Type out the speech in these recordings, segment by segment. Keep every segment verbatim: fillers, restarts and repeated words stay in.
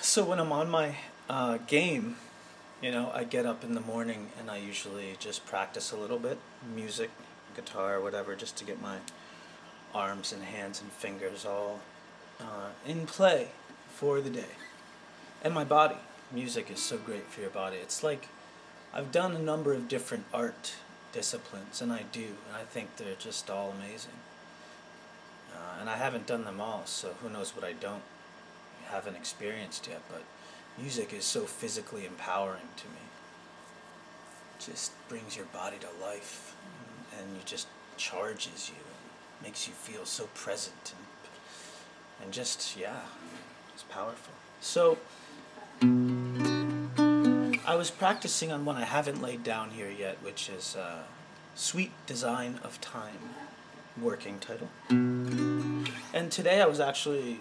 So when I'm on my uh, game, you know, I get up in the morning and I usually just practice a little bit, music, guitar, whatever, just to get my arms and hands and fingers all uh, in play for the day. And my body. Music is so great for your body. It's like I've done a number of different art disciplines, and I do, and I think they're just all amazing. Uh, and I haven't done them all, so who knows what I don't haven't experienced yet, but music is so physically empowering to me. It just brings your body to life, and, and it just charges you, and makes you feel so present, and, and just, yeah, it's powerful. So, I was practicing on one I haven't laid down here yet, which is uh, Sweet Design of Time, working title. And today I was actually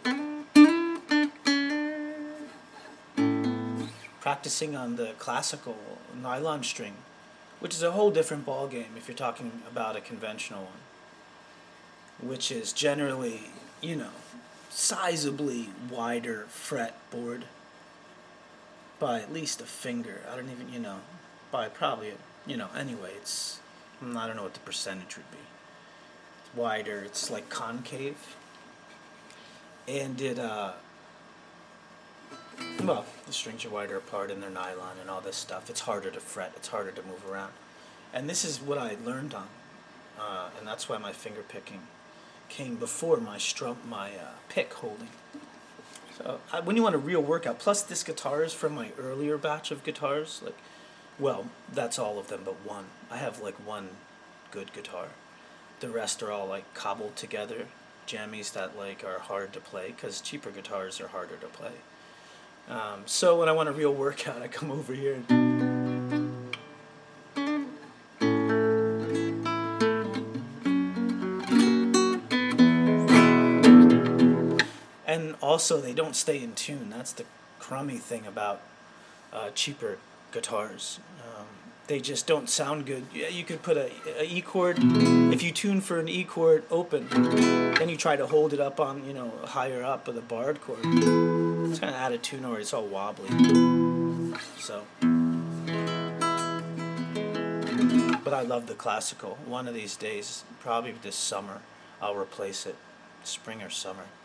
practicing on the classical nylon string, which is a whole different ball game if you're talking about a conventional one, which is generally, you know, sizably wider fretboard by at least a finger. I don't even, you know, by probably, you know, anyway, it's, I don't know what the percentage would be. It's wider, it's like concave. And it, uh, well, the strings are wider apart and they're nylon and all this stuff. It's harder to fret, it's harder to move around. And this is what I learned on, uh, and that's why my finger picking came before my strum, my uh, pick holding. So I, when you want a real workout, plus this guitar is from my earlier batch of guitars, like, well, that's all of them but one. I have like one good guitar. The rest are all like cobbled together jammies that like are hard to play because cheaper guitars are harder to play. Um, so when I want a real workout, I come over here and And also, they don't stay in tune. That's the crummy thing about uh, cheaper guitars. Um, they just don't sound good. You could put a, a E chord. If you tune for an E chord open, then you try to hold it up on, you know, higher up with a barred chord. It's kind of out of tune, or it's all wobbly. So, but I love the classical. One of these days, probably this summer, I'll replace it, spring or summer.